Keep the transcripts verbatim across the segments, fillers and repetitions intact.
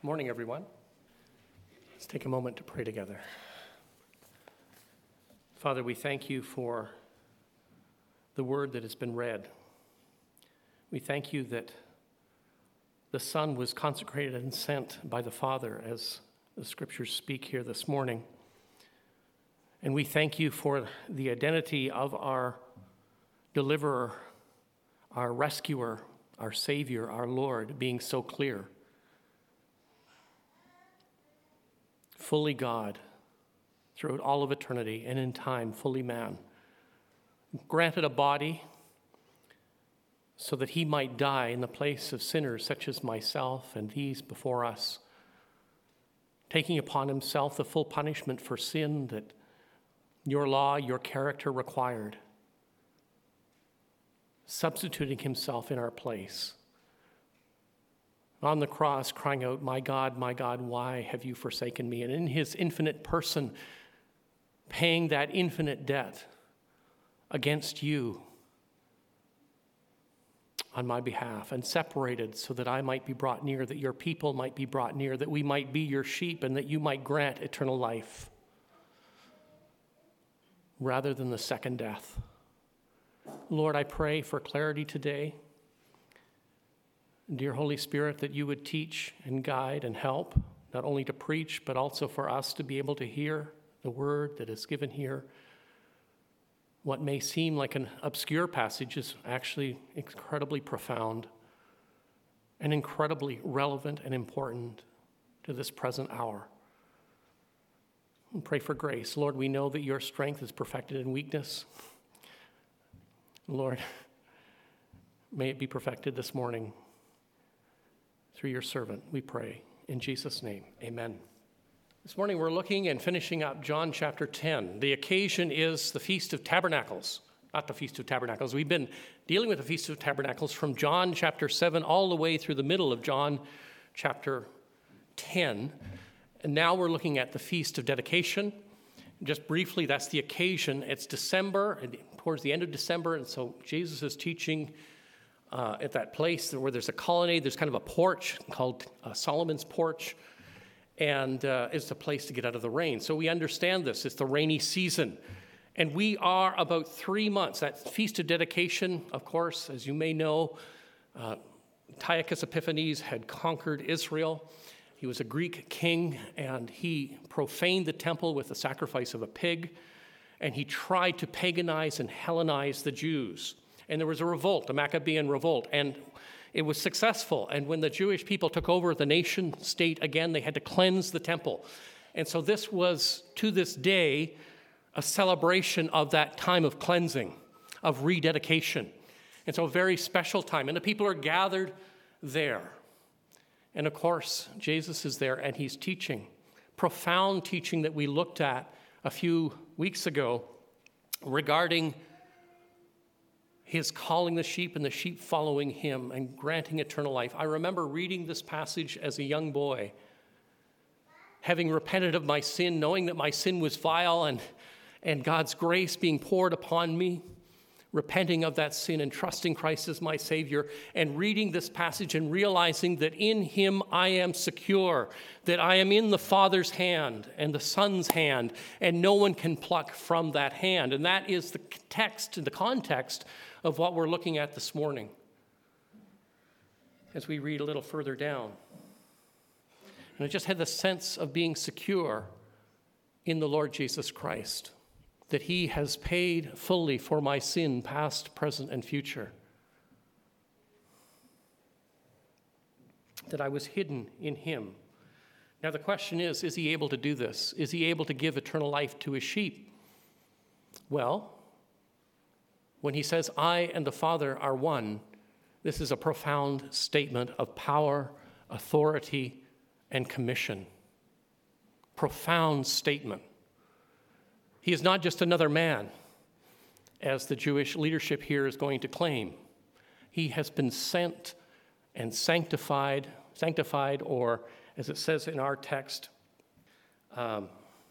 Good morning, everyone. Let's take a moment to pray together. Father, we thank you for the word that has been read. We thank you that the Son was consecrated and sent by the Father, as the scriptures speak here this morning. And we thank you for the identity of our deliverer, our rescuer, our Savior, our Lord, being so clear. Fully God throughout all of eternity, and in time fully man. Granted a body so that he might die in the place of sinners such as myself and these before us, taking upon himself the full punishment for sin that your law, your character required, substituting himself in our place. On the cross, crying out, "My God, my God, why have you forsaken me?" And in his infinite person, paying that infinite debt against you on my behalf, and separated so that I might be brought near, that your people might be brought near, that we might be your sheep, and that you might grant eternal life rather than the second death. Lord, I pray for clarity today. Dear Holy Spirit, that you would teach and guide and help, not only to preach, but also for us to be able to hear the word that is given here. What may seem like an obscure passage is actually incredibly profound and incredibly relevant and important to this present hour. And pray for grace. Lord, we know that your strength is perfected in weakness. Lord, may it be perfected this morning through your servant, we pray. In Jesus' name, amen. This morning we're looking and finishing up John chapter ten. The occasion is the Feast of Tabernacles. Not the Feast of Tabernacles. We've been dealing with the Feast of Tabernacles from John chapter seven all the way through the middle of John chapter ten. And now we're looking at the Feast of Dedication. Just briefly, that's the occasion. It's December, towards the end of December, and so Jesus is teaching Uh, at that place where there's a colonnade. There's kind of a porch called uh, Solomon's Porch, and uh, it's a place to get out of the rain. So we understand this. It's the rainy season, and we are about three months. That Feast of Dedication, of course, as you may know, uh, Antiochus Epiphanes had conquered Israel. He was a Greek king, and he profaned the temple with the sacrifice of a pig, and he tried to paganize and Hellenize the Jews. And there was a revolt, a Maccabean revolt, and it was successful. And when the Jewish people took over the nation state again, they had to cleanse the temple. And so this was, to this day, a celebration of that time of cleansing, of rededication. And so a very special time. And the people are gathered there. And of course, Jesus is there, and he's teaching. Profound teaching that we looked at a few weeks ago regarding his calling the sheep and the sheep following him and granting eternal life. I remember reading this passage as a young boy, having repented of my sin, knowing that my sin was vile and, and God's grace being poured upon me, repenting of that sin and trusting Christ as my Savior, and reading this passage and realizing that in him I am secure, that I am in the Father's hand and the Son's hand, and no one can pluck from that hand. And that is the text and the context of what we're looking at this morning as we read a little further down. And I just had the sense of being secure in the Lord Jesus Christ, that he has paid fully for my sin, past, present, and future. That I was hidden in him. Now the question is, is he able to do this? Is he able to give eternal life to his sheep? Well, when he says, "I and the Father are one," this is a profound statement of power, authority, and commission. Profound statement. He is not just another man, as the Jewish leadership here is going to claim. He has been sent and sanctified, sanctified, or as it says in our text, um,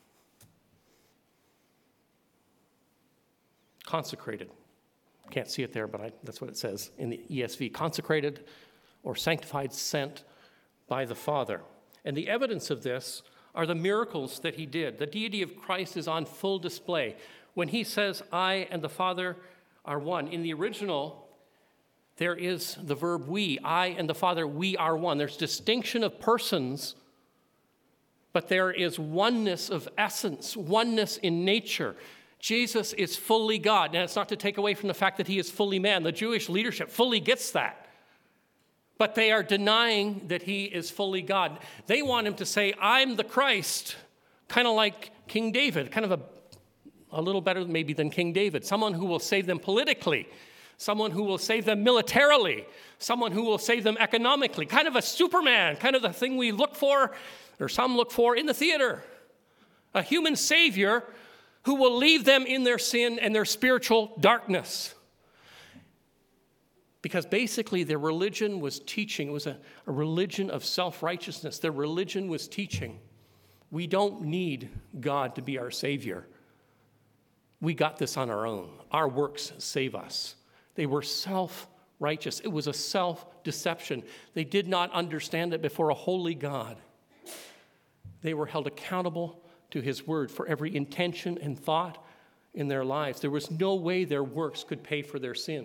consecrated. Can't see it there, but I, that's what it says in the E S V. Consecrated or sanctified, sent by the Father. And the evidence of this are the miracles that he did. The deity of Christ is on full display. When he says, I and the Father are one, in the original, there is the verb we. I and the Father, we are one. There's distinction of persons, but there is oneness of essence, oneness in nature. Jesus is fully God. Now, it's not to take away from the fact that he is fully man. The Jewish leadership fully gets that. But they are denying that he is fully God. They want him to say, I'm the Christ, kind of like King David, kind of a, a little better maybe than King David, someone who will save them politically, someone who will save them militarily, someone who will save them economically, kind of a Superman, kind of the thing we look for, or some look for in the theater. A human savior who will leave them in their sin and their spiritual darkness. Because basically their religion was teaching, it was a, a religion of self-righteousness. Their religion was teaching, we don't need God to be our Savior. We got this on our own. Our works save us. They were self-righteous. It was a self-deception. They did not understand it before a holy God. They were held accountable to his word for every intention and thought in their lives. There was no way their works could pay for their sin.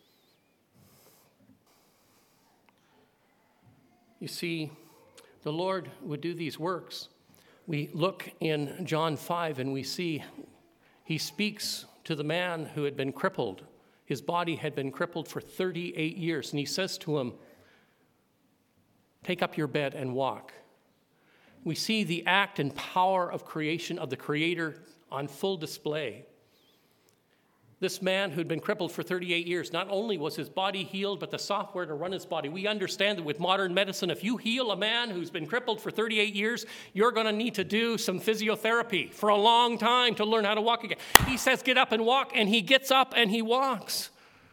You see, the Lord would do these works. We look in John five and we see he speaks to the man who had been crippled. His body had been crippled for thirty-eight years. And he says to him, take up your bed and walk. We see the act and power of creation of the Creator on full display. This man who'd been crippled for thirty-eight years, not only was his body healed, but the software to run his body. We understand that with modern medicine, if you heal a man who's been crippled for thirty-eight years, you're going to need to do some physiotherapy for a long time to learn how to walk again. He says, get up and walk, and he gets up and he walks.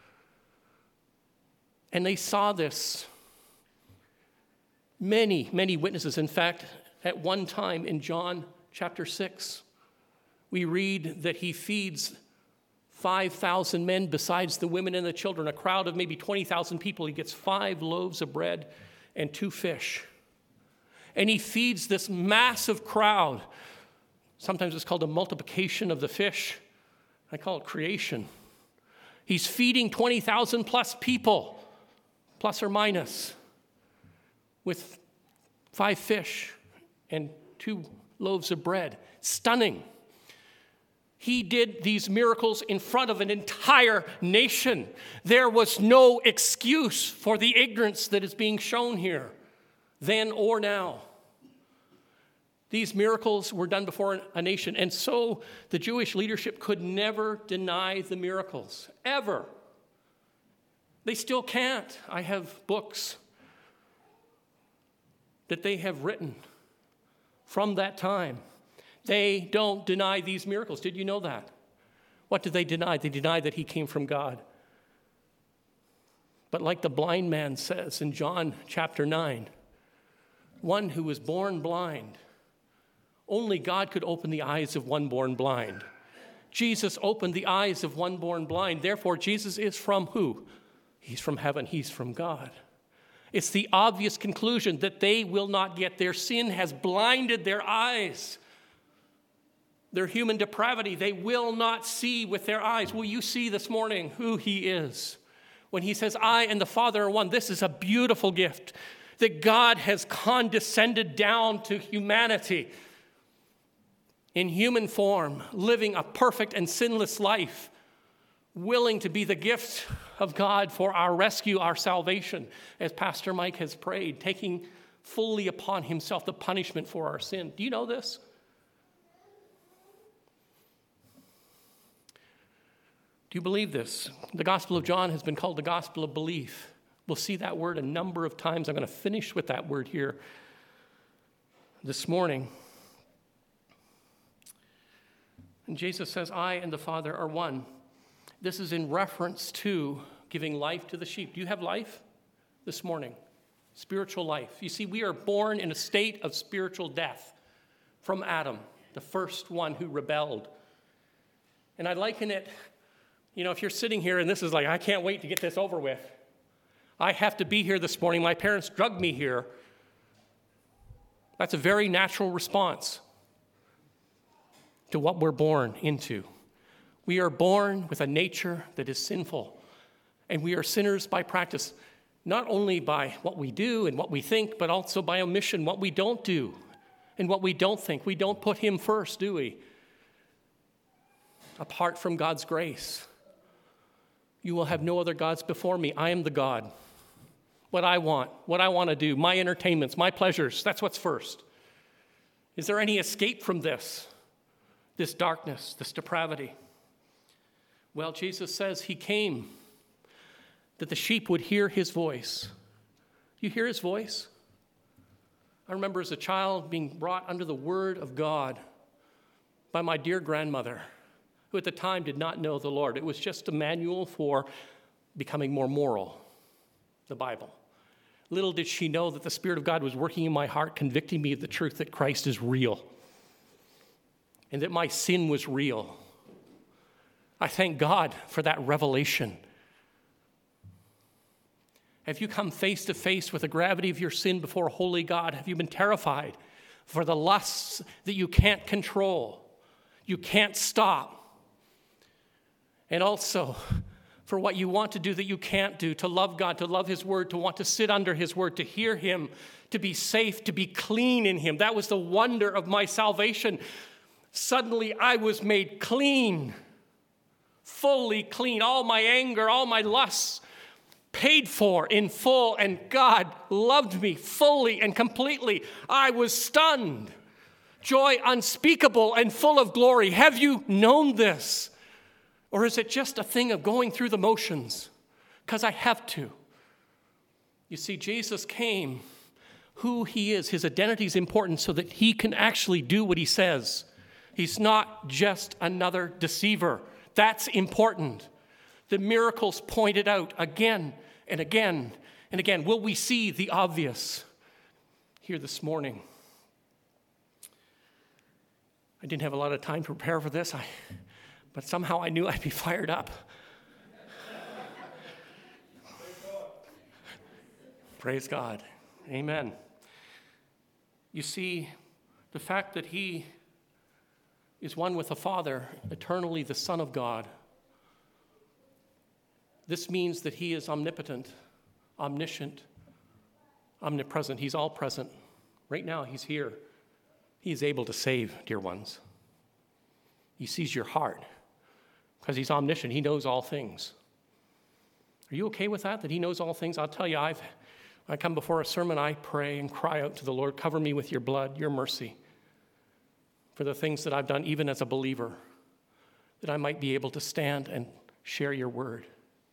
And they saw this. Many, many witnesses. In fact, at one time in John chapter six, we read that he feeds five thousand men besides the women and the children, a crowd of maybe twenty thousand people. He gets five loaves of bread and two fish. And he feeds this massive crowd. Sometimes it's called a multiplication of the fish. I call it creation. He's feeding twenty thousand plus people, plus or minus, with five fish and two loaves of bread. Stunning. He did these miracles in front of an entire nation. There was no excuse for the ignorance that is being shown here, then or now. These miracles were done before a nation, and so the Jewish leadership could never deny the miracles, ever. They still can't. I have books that they have written from that time. They don't deny these miracles. Did you know that? What did they deny? They denied that he came from God. But like the blind man says in John chapter nine, one who was born blind, only God could open the eyes of one born blind. Jesus opened the eyes of one born blind. Therefore, Jesus is from who? He's from heaven. He's from God. It's the obvious conclusion that they will not get. Their sin has blinded their eyes. Their human depravity, they will not see with their eyes. Will you see this morning who he is? When he says, I and the Father are one, this is a beautiful gift that God has condescended down to humanity in human form, living a perfect and sinless life, willing to be the gift of God for our rescue, our salvation, as Pastor Mike has prayed, taking fully upon himself the punishment for our sin. Do you know this? Do you believe this? The Gospel of John has been called the Gospel of Belief. We'll see that word a number of times. I'm going to finish with that word here this morning. And Jesus says, I and the Father are one. This is in reference to giving life to the sheep. Do you have life this morning? Spiritual life. You see, we are born in a state of spiritual death from Adam, the first one who rebelled. And I liken it, you know, if you're sitting here and this is like, I can't wait to get this over with. I have to be here this morning. My parents drugged me here. That's a very natural response to what we're born into. We are born with a nature that is sinful, and we are sinners by practice, not only by what we do and what we think, but also by omission, what we don't do and what we don't think. We don't put him first, do we? Apart from God's grace, you will have no other gods before me. I am the God. What I want, what I want to do, my entertainments, my pleasures, that's what's first. Is there any escape from this, this darkness, this depravity? Well, Jesus says he came that the sheep would hear his voice. You hear his voice? I remember as a child being brought under the word of God by my dear grandmother, who at the time did not know the Lord. It was just a manual for becoming more moral, the Bible. Little did she know that the Spirit of God was working in my heart, convicting me of the truth that Christ is real and that my sin was real. I thank God for that revelation. Have you come face to face with the gravity of your sin before a holy God? Have you been terrified for the lusts that you can't control, you can't stop? And also for what you want to do that you can't do, to love God, to love his word, to want to sit under his word, to hear him, to be safe, to be clean in him. That was the wonder of my salvation. Suddenly I was made clean, fully clean. All my anger, all my lusts paid for in full, and God loved me fully and completely. I was stunned. Joy unspeakable and full of glory. Have you known this? Or is it just a thing of going through the motions? Because I have to. You see, Jesus came, who he is, his identity is important so that he can actually do what he says. He's not just another deceiver. That's important. The miracles pointed out again and again and again. Will we see the obvious here this morning? I didn't have a lot of time to prepare for this. I... But somehow I knew I'd be fired up. Praise God. Amen. You see, the fact that he is one with the Father, eternally the Son of God, this means that he is omnipotent, omniscient, omnipresent. He's all present. Right now, he's here. He is able to save, dear ones. He sees your heart. Because he's omniscient. He knows all things. Are you okay with that, that he knows all things? I'll tell you, I've, I come before a sermon, I pray and cry out to the Lord, cover me with your blood, your mercy, for the things that I've done, even as a believer, that I might be able to stand and share your word.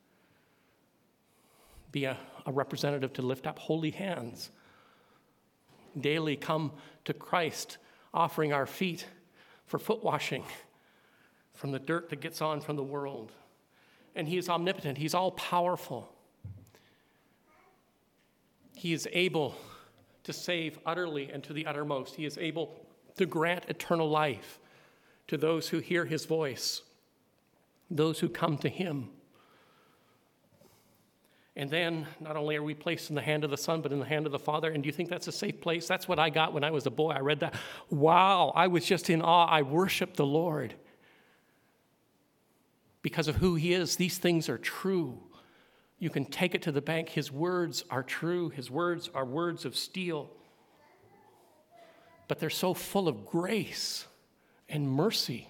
Be a, a representative to lift up holy hands. Daily come to Christ, offering our feet for foot washing, from the dirt that gets on from the world. And he is omnipotent. He's all-powerful. He is able to save utterly and to the uttermost. He is able to grant eternal life to those who hear his voice, those who come to him. And then, not only are we placed in the hand of the Son, but in the hand of the Father. And do you think that's a safe place? That's what I got when I was a boy. I read that. Wow, I was just in awe. I worshiped the Lord. Because of who he is, these things are true. You can take it to the bank. His words are true. His words are words of steel. But they're so full of grace and mercy.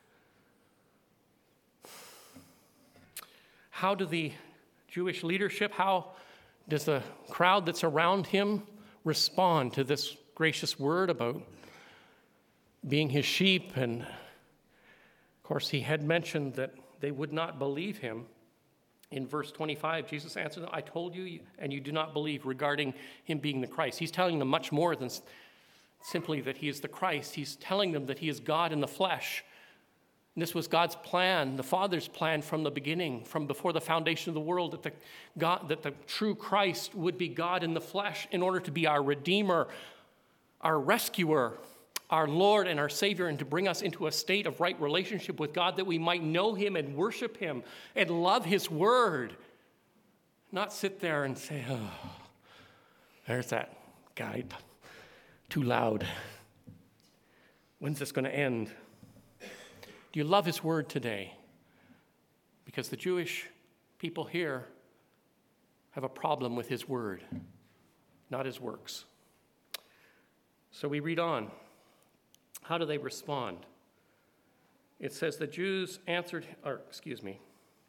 How do the Jewish leadership, how does the crowd that's around him respond to this gracious word about being his sheep? And of course, he had mentioned that they would not believe him. In verse twenty-five, Jesus answered them, I told you, and you do not believe, regarding him being the Christ. He's telling them much more than simply that he is the Christ. He's telling them that he is God in the flesh. And this was God's plan, the Father's plan from the beginning, from before the foundation of the world, that the, God, that the true Christ would be God in the flesh in order to be our Redeemer, our rescuer, our Lord and our Savior, and to bring us into a state of right relationship with God, that we might know him and worship him and love his word. Not sit there and say, oh, there's that guy too loud. When's this going to end? Do you love his word today? Because the Jewish people here have a problem with his word, not his works. So we read on. How do they respond? It says the Jews answered, or excuse me,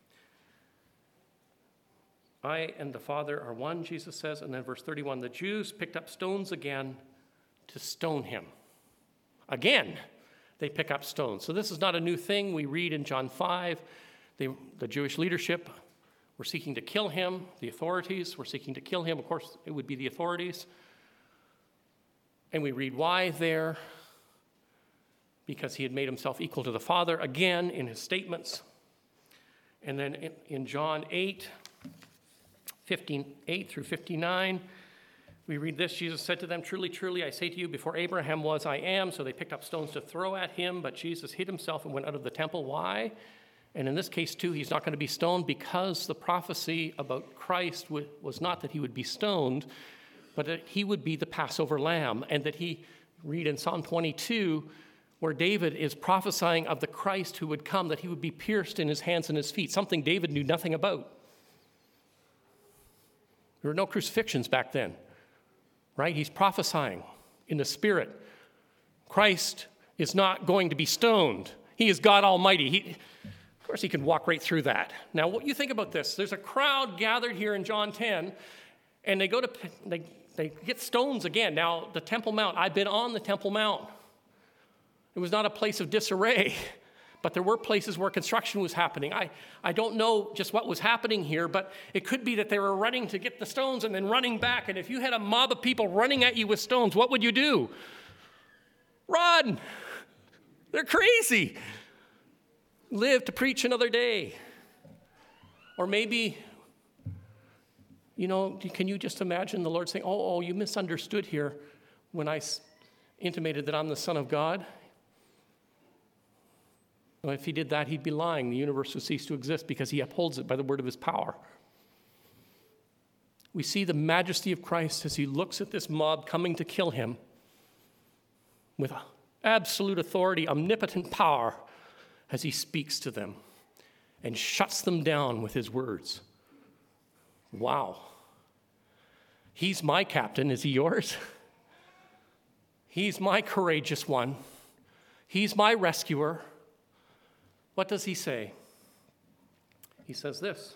I and the Father are one, Jesus says, and then verse thirty-one, the Jews picked up stones again to stone him. Again, they pick up stones. So this is not a new thing. We read in John five, they, the Jewish leadership were seeking to kill him. The authorities were seeking to kill him. Of course, it would be the authorities. And we read why there, because he had made himself equal to the Father, again in his statements. And then in, in John eight, fifty-eight through fifty-nine, we read this. Jesus said to them, truly, truly, I say to you, before Abraham was, I am. So they picked up stones to throw at him, but Jesus hid himself and went out of the temple. Why? And in this case, too, he's not going to be stoned because the prophecy about Christ was not that he would be stoned, but that he would be the Passover lamb, and that he, read in Psalm twenty-two, where David is prophesying of the Christ who would come, that he would be pierced in his hands and his feet, something David knew nothing about. There were no crucifixions back then, right? He's prophesying in the Spirit. Christ is not going to be stoned. He is God Almighty. He, of course, he can walk right through that. Now, what you think about this? There's a crowd gathered here in John ten, and they go to they they get stones again. Now, the Temple Mount. I've been on the Temple Mount. It was not a place of disarray, but there were places where construction was happening. I, I don't know just what was happening here, but it could be that they were running to get the stones and then running back. And if you had a mob of people running at you with stones, what would you do? Run! They're crazy. Live to preach another day. Or maybe, you know, can you just imagine the Lord saying, oh, oh, you misunderstood here when I intimated that I'm the Son of God? Well, if he did that, he'd be lying. The universe would cease to exist because he upholds it by the word of his power. We see the majesty of Christ as he looks at this mob coming to kill him with absolute authority, omnipotent power, as he speaks to them and shuts them down with his words. Wow. He's my captain. Is he yours? He's my courageous one. He's my rescuer. What does he say? He says this.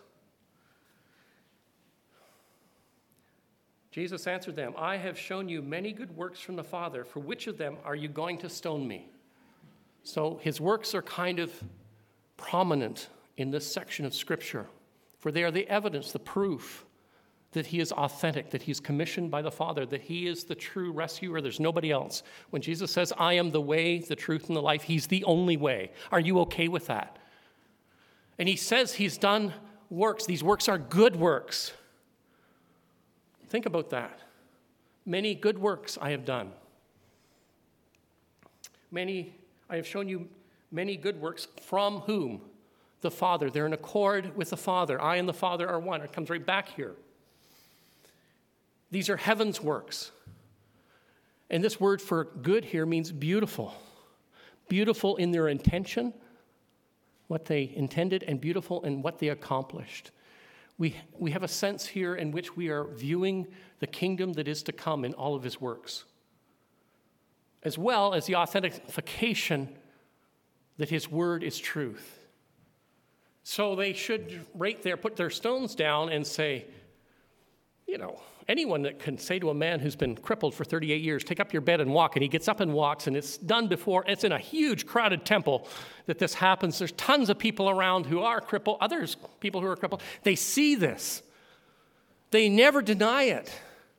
Jesus answered them, I have shown you many good works from the Father. For which of them are you going to stone me? So his works are kind of prominent in this section of Scripture, for they are the evidence, the proof that he is authentic, that he's commissioned by the Father, that he is the true rescuer. There's nobody else. When Jesus says, I am the way, the truth, and the life, he's the only way. Are you okay with that? And he says he's done works. These works are good works. Think about that. Many good works I have done. Many, I have shown you many good works from whom? The Father. They're in accord with the Father. I and the Father are one. It comes right back here. These are heaven's works. And this word for good here means beautiful. Beautiful in their intention, what they intended, and beautiful in what they accomplished. We, we have a sense here in which we are viewing the kingdom that is to come in all of his works, as well as the authentication that his word is truth. So they should right there put their stones down and say, you know, anyone that can say to a man who's been crippled for thirty-eight years, take up your bed and walk, and he gets up and walks, and it's done before. It's in a huge crowded temple that this happens. There's tons of people around who are crippled, others, people who are crippled. They see this. They never deny it.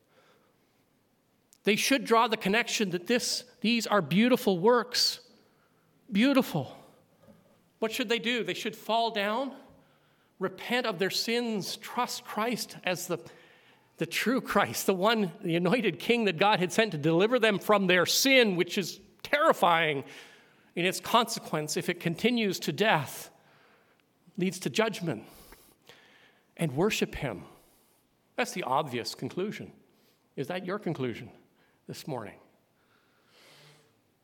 They should draw the connection that this, these are beautiful works. Beautiful. What should they do? They should fall down, repent of their sins, trust Christ as the The true Christ, the one, the anointed king that God had sent to deliver them from their sin, which is terrifying in its consequence if it continues to death, leads to judgment, and worship him. That's the obvious conclusion. Is that your conclusion this morning?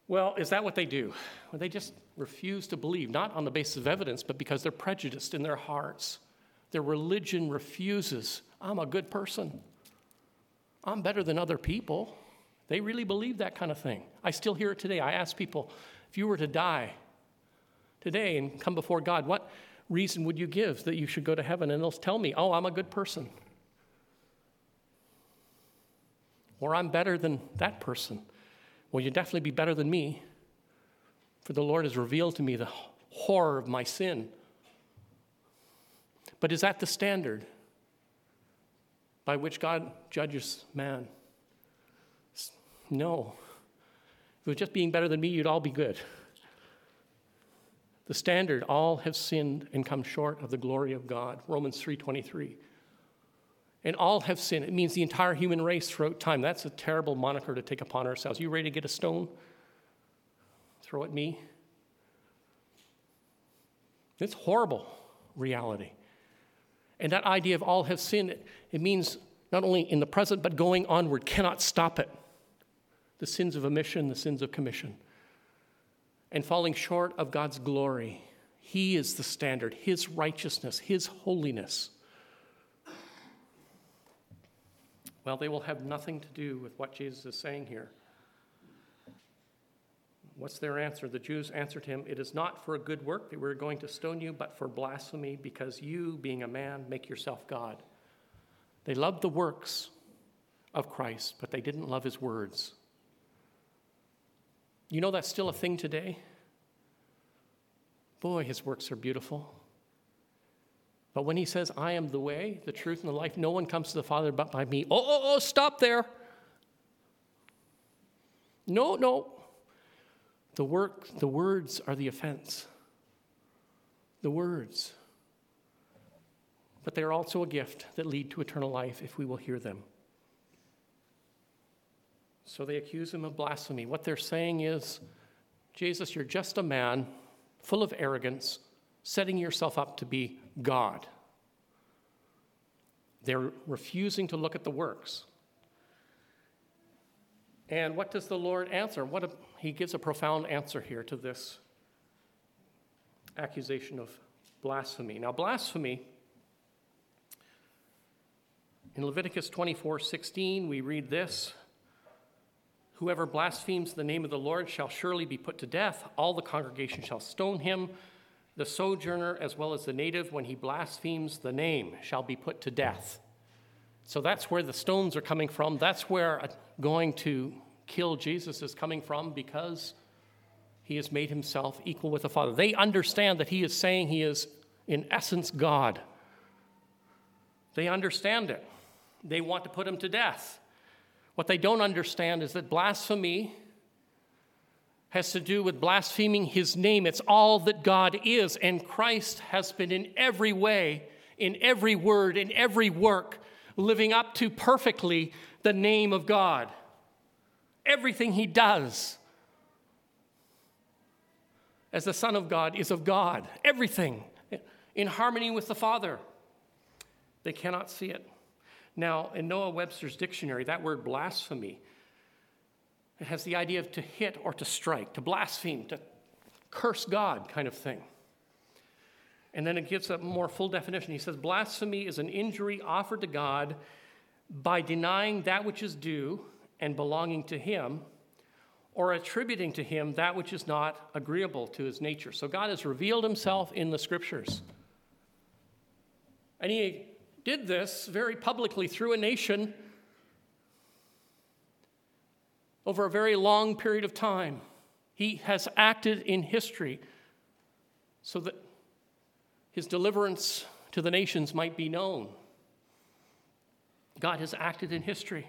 Well, is that what they do? Well, they just refuse to believe, not on the basis of evidence, but because they're prejudiced in their hearts. Their religion refuses. I'm a good person. I'm better than other people. They really believe that kind of thing. I still hear it today. I ask people, if you were to die today and come before God, what reason would you give that you should go to heaven? And they'll tell me, oh, I'm a good person. Or I'm better than that person. Well, you'd definitely be better than me, for the Lord has revealed to me the horror of my sin. But is that the standard by which God judges man? No. If it was just being better than me, you'd all be good. The standard, all have sinned and come short of the glory of God, Romans three twenty-three. And all have sinned. It means the entire human race throughout time. That's a terrible moniker to take upon ourselves. You ready to get a stone? Throw at me? It's horrible reality. And that idea of all have sinned, it means not only in the present, but going onward, cannot stop it. The sins of omission, the sins of commission. And falling short of God's glory. He is the standard, his righteousness, his holiness. Well, they will have nothing to do with what Jesus is saying here. What's their answer? The Jews answered him, it is not for a good work that we're going to stone you, but for blasphemy, because you, being a man, make yourself God. They loved the works of Christ, but they didn't love his words. You know that's still a thing today? Boy, his works are beautiful. But when he says, I am the way, the truth, and the life, no one comes to the Father but by me. Oh, oh, oh, stop there. No, no. The work, the words are the offense. The words. But they're also a gift that lead to eternal life if we will hear them. So they accuse him of blasphemy. What they're saying is, Jesus, you're just a man full of arrogance, setting yourself up to be God. They're refusing to look at the works. And what does the Lord answer? What a, he gives a profound answer here to this accusation of blasphemy. Now, blasphemy, in Leviticus twenty-four sixteen, we read this, whoever blasphemes the name of the Lord shall surely be put to death. All the congregation shall stone him. The sojourner as well as the native, when he blasphemes the name, shall be put to death. So that's where the stones are coming from. That's where going to kill Jesus is coming from, because he has made himself equal with the Father. They understand that he is saying he is, in essence, God. They understand it. They want to put him to death. What they don't understand is that blasphemy has to do with blaspheming his name. It's all that God is, and Christ has been in every way, in every word, in every work, living up to perfectly the name of God. Everything he does as the Son of God is of God. Everything in harmony with the Father. They cannot see it. Now, in Noah Webster's dictionary, that word blasphemy, it has the idea of to hit or to strike, to blaspheme, to curse God kind of thing. And then it gives a more full definition. He says, blasphemy is an injury offered to God by denying that which is due and belonging to him, or attributing to him that which is not agreeable to his nature. So God has revealed himself in the scriptures. And he did this very publicly through a nation over a very long period of time. He has acted in history so that his deliverance to the nations might be known. God has acted in history.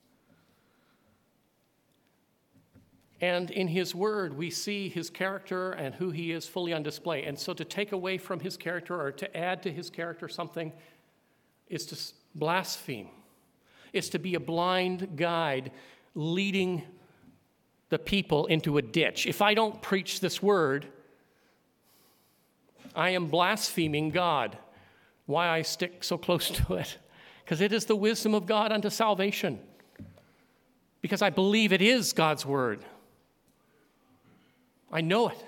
And in his word, we see his character and who he is fully on display. And so to take away from his character or to add to his character something is to blaspheme. It's to be a blind guide leading the people into a ditch. If I don't preach this word, I am blaspheming God. Why I stick so close to it? Because it is the wisdom of God unto salvation. Because I believe it is God's word. I know it.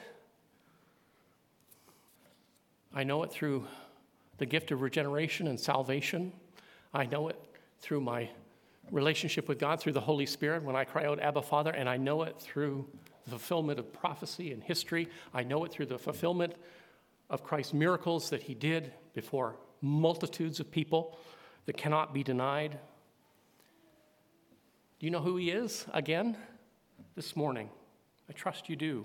I know it through the gift of regeneration and salvation. I know it through my relationship with God through the Holy Spirit when I cry out, Abba, Father, and I know it through the fulfillment of prophecy and history. I know it through the fulfillment of Christ's miracles that he did before multitudes of people that cannot be denied. Do you know who he is again this morning? I trust you do.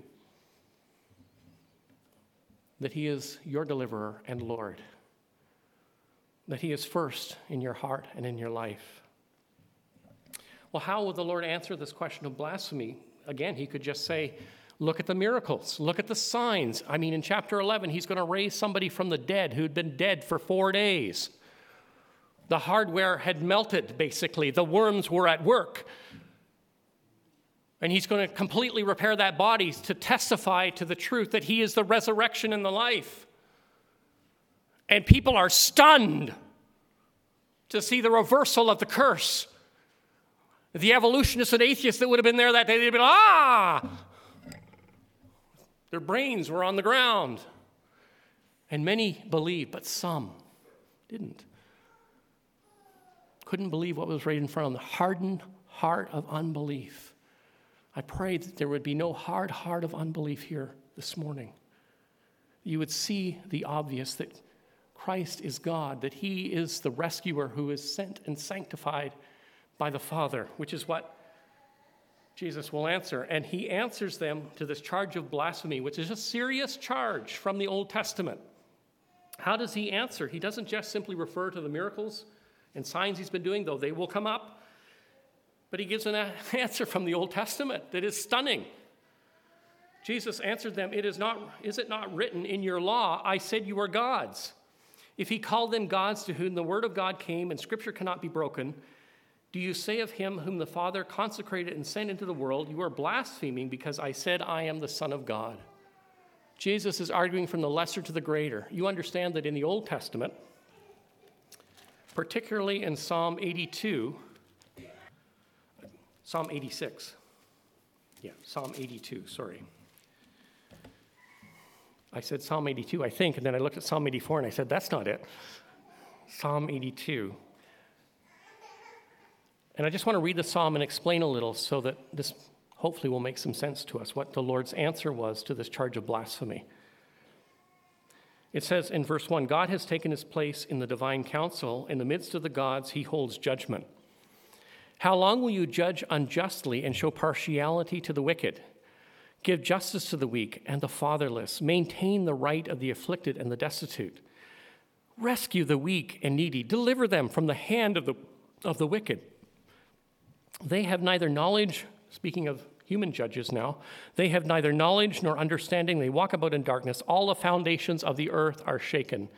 That he is your deliverer and Lord. That he is first in your heart and in your life. Well, how will the Lord answer this question of blasphemy? Again, he could just say, look at the miracles, look at the signs. I mean, in chapter eleven, he's going to raise somebody from the dead who had been dead for four days. The hardware had melted, basically. The worms were at work. And he's going to completely repair that body to testify to the truth that he is the resurrection and the life. And people are stunned to see the reversal of the curse. The evolutionists and atheists that would have been there that day, they'd have been, ah! Their brains were on the ground. And many believed, but some didn't. Couldn't believe what was right in front of them. The hardened heart of unbelief. I pray that there would be no hard heart of unbelief here this morning. You would see the obvious that Christ is God, that he is the rescuer who is sent and sanctified by the Father, which is what Jesus will answer. And he answers them to this charge of blasphemy, which is a serious charge from the Old Testament. How does he answer? He doesn't just simply refer to the miracles and signs he's been doing, though they will come up. But he gives an answer from the Old Testament that is stunning. Jesus answered them, it is not, is it not written in your law, I said you are gods? If he called them gods to whom the word of God came and scripture cannot be broken, do you say of him whom the Father consecrated and sent into the world, you are blaspheming because I said I am the Son of God? Jesus is arguing from the lesser to the greater. You understand that in the Old Testament, particularly in Psalm eighty-two, Psalm eighty-six, yeah, Psalm eighty-two, sorry. I said Psalm eighty-two, I think, and then I looked at Psalm eighty-four and I said, that's not it. Psalm eighty-two. And I just want to read the psalm and explain a little so that this hopefully will make some sense to us, what the Lord's answer was to this charge of blasphemy. It says in verse one, God has taken his place in the divine council. In the midst of the gods, he holds judgment. How long will you judge unjustly and show partiality to the wicked? Give justice to the weak and the fatherless. Maintain the right of the afflicted and the destitute. Rescue the weak and needy. Deliver them from the hand of the, of the wicked. They have neither knowledge, speaking of human judges now, they have neither knowledge nor understanding. They walk about in darkness. All the foundations of the earth are shaken.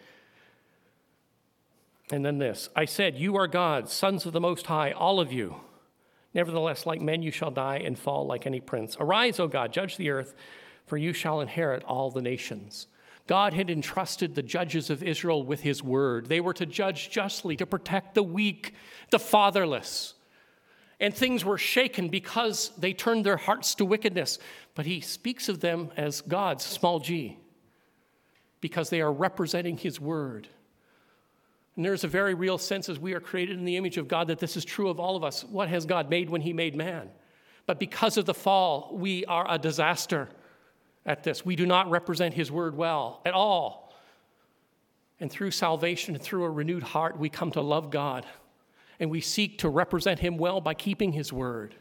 And then this, I said, you are gods, sons of the Most High, all of you. Nevertheless, like men, you shall die and fall like any prince. Arise, O God, judge the earth, for you shall inherit all the nations. God had entrusted the judges of Israel with his word. They were to judge justly, to protect the weak, the fatherless. And things were shaken because they turned their hearts to wickedness. But he speaks of them as gods, small g, because they are representing his word. And there's a very real sense as we are created in the image of God that this is true of all of us. What has God made when he made man? But because of the fall, we are a disaster at this. We do not represent his word well at all. And through salvation and through a renewed heart, we come to love God. And we seek to represent him well by keeping his word.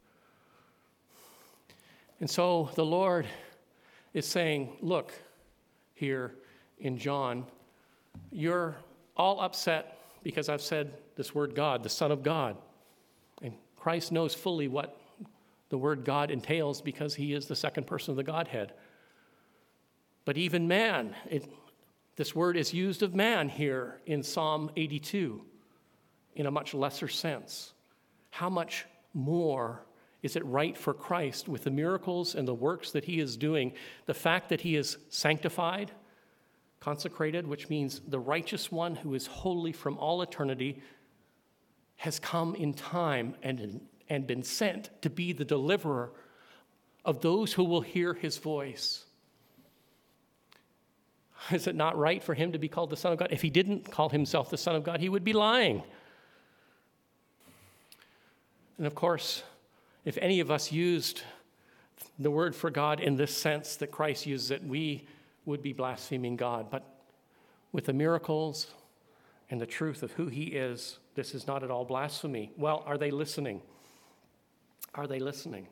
And so the Lord is saying, look, here in John, you're all upset because I've said this word God, the Son of God. And Christ knows fully what the word God entails because he is the second person of the Godhead. But even man, it, this word is used of man here in Psalm eighty-two. In a much lesser sense. How much more is it right for Christ with the miracles and the works that he is doing, the fact that he is sanctified, consecrated, which means the righteous one who is holy from all eternity has come in time and, and been sent to be the deliverer of those who will hear his voice. Is it not right for him to be called the Son of God? If he didn't call himself the Son of God, he would be lying. And of course, if any of us used the word for God in this sense that Christ uses it, we would be blaspheming God. But with the miracles and the truth of who he is, this is not at all blasphemy. Well, are they listening? Are they listening?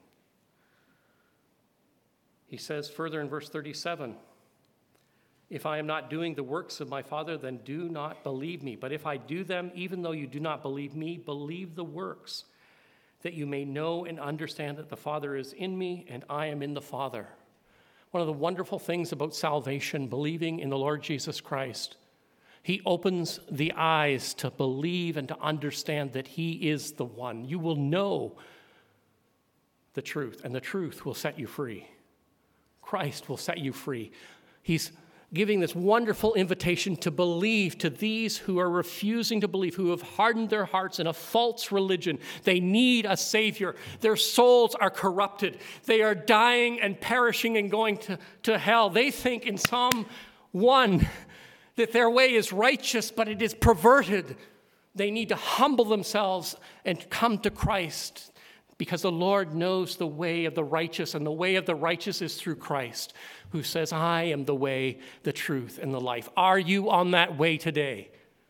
He says further in verse thirty-seven, if I am not doing the works of my Father, then do not believe me. But if I do them, even though you do not believe me, believe the works, that you may know and understand that the Father is in me and I am in the Father. One of the wonderful things about salvation, believing in the Lord Jesus Christ, he opens the eyes to believe and to understand that he is the one. You will know the truth, and the truth will set you free. Christ will set you free. He's giving this wonderful invitation to believe to these who are refusing to believe, who have hardened their hearts in a false religion. They need a Savior. Their souls are corrupted. They are dying and perishing and going to, to hell. They think in Psalm one that their way is righteous, but it is perverted. They need to humble themselves and come to Christ, because the Lord knows the way of the righteous, and the way of the righteous is through Christ, who says, I am the way, the truth, and the life. Are you on that way today?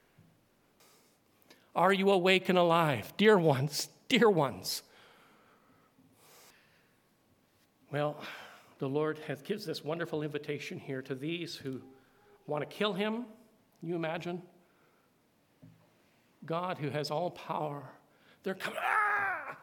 Are you awake and alive? Dear ones, dear ones. Well, the Lord has, gives this wonderful invitation here to these who want to kill him. Can you imagine? God, who has all power, they're coming. Ah!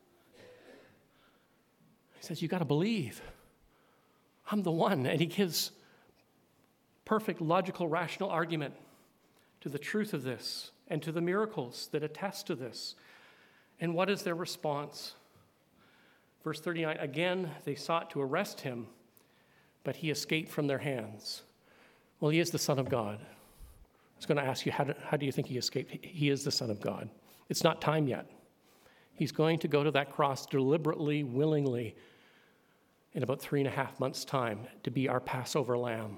He says, you got to believe. I'm the one. And he gives perfect, logical, rational argument to the truth of this and to the miracles that attest to this. And what is their response? Verse thirty-nine, again, they sought to arrest him, but he escaped from their hands. Well, he is the Son of God. I was going to ask you, how do, how do you think he escaped? He is the Son of God. It's not time yet. He's going to go to that cross deliberately, willingly, in about three and a half months' time to be our Passover lamb.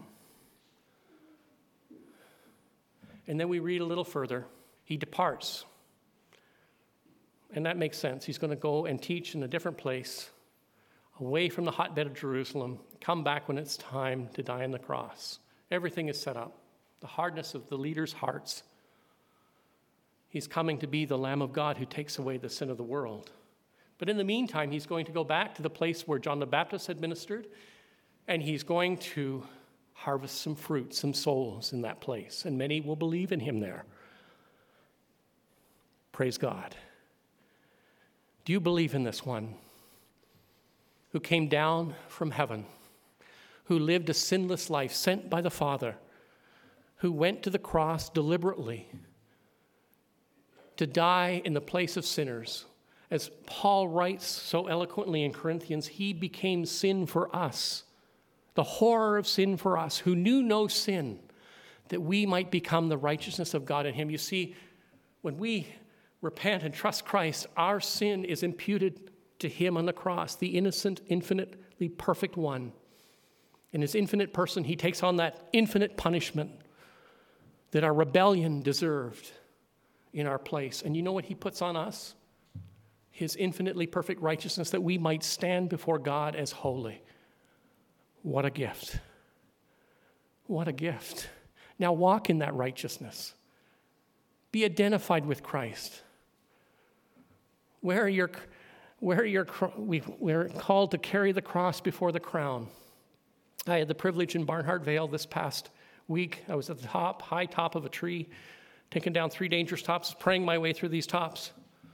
And then we read a little further. He departs. And that makes sense. He's going to go and teach in a different place, away from the hotbed of Jerusalem, come back when it's time to die on the cross. Everything is set up. The hardness of the leaders' hearts. He's coming to be the Lamb of God who takes away the sin of the world. But in the meantime, he's going to go back to the place where John the Baptist had ministered, and he's going to harvest some fruit, some souls in that place, and many will believe in him there. Praise God. Do you believe in this one who came down from heaven, who lived a sinless life, sent by the Father, who went to the cross deliberately to die in the place of sinners? As Paul writes so eloquently in Corinthians, he became sin for us, the horror of sin for us, who knew no sin, that we might become the righteousness of God in him. You see, when we repent and trust Christ, our sin is imputed to him on the cross, the innocent, infinitely perfect one. In his infinite person, he takes on that infinite punishment that our rebellion deserved in our place. And you know what he puts on us? His infinitely perfect righteousness, that we might stand before God as holy. What a gift. What a gift. Now walk in that righteousness. Be identified with Christ. Where you're, where you're, we, we're called to carry the cross before the crown. I had the privilege in Barnhart Vale this past week. I was at the top, high top of a tree, taking down three dangerous tops, praying my way through these tops.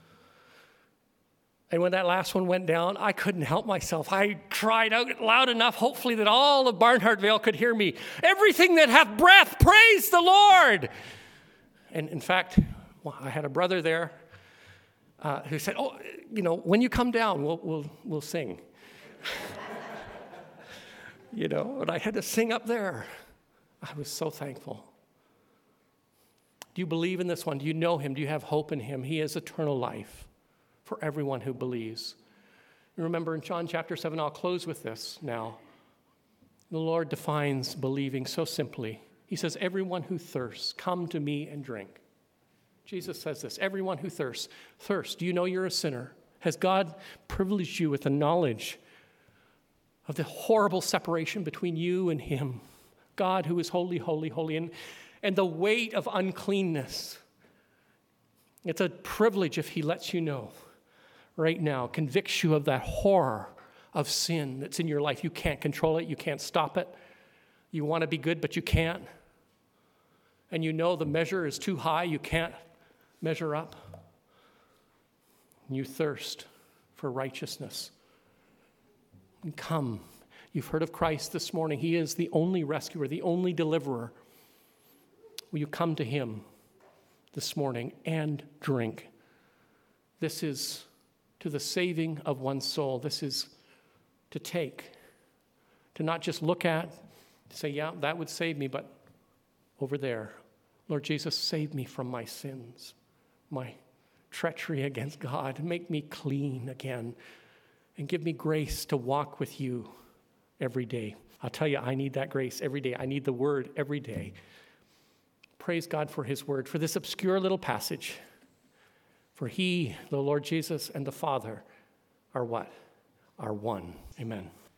And when that last one went down, I couldn't help myself. I cried out loud enough, hopefully that all of Barnhart Vale could hear me. Everything that hath breath, praise the Lord. And in fact, well, I had a brother there uh, who said, oh, you know, when you come down, we'll, we'll, we'll sing. You know, and I had to sing up there. I was so thankful. Do you believe in this one? Do you know him? Do you have hope in him? He is eternal life for everyone who believes. Remember in John chapter seven, I'll close with this now. The Lord defines believing so simply. He says, everyone who thirsts, come to me and drink. Jesus says this, everyone who thirsts. Thirst, do you know you're a sinner? Has God privileged you with the knowledge of the horrible separation between you and him? God who is holy, holy, holy, and, and the weight of uncleanness. It's a privilege if he lets you know right now, convicts you of that horror of sin that's in your life. You can't control it. You can't stop it. You want to be good, but you can't. And you know the measure is too high. You can't measure up. You thirst for righteousness. And come. You've heard of Christ this morning. He is the only rescuer, the only deliverer. Will you come to him this morning and drink? This is to the saving of one's soul. This is to take, to not just look at, to say, yeah, that would save me, but over there, Lord Jesus, save me from my sins, my treachery against God. Make me clean again and give me grace to walk with you every day. I'll tell you, I need that grace every day. I need the word every day. Praise God for his word, for this obscure little passage. For he, the Lord Jesus, and the Father are what? Are one. Amen.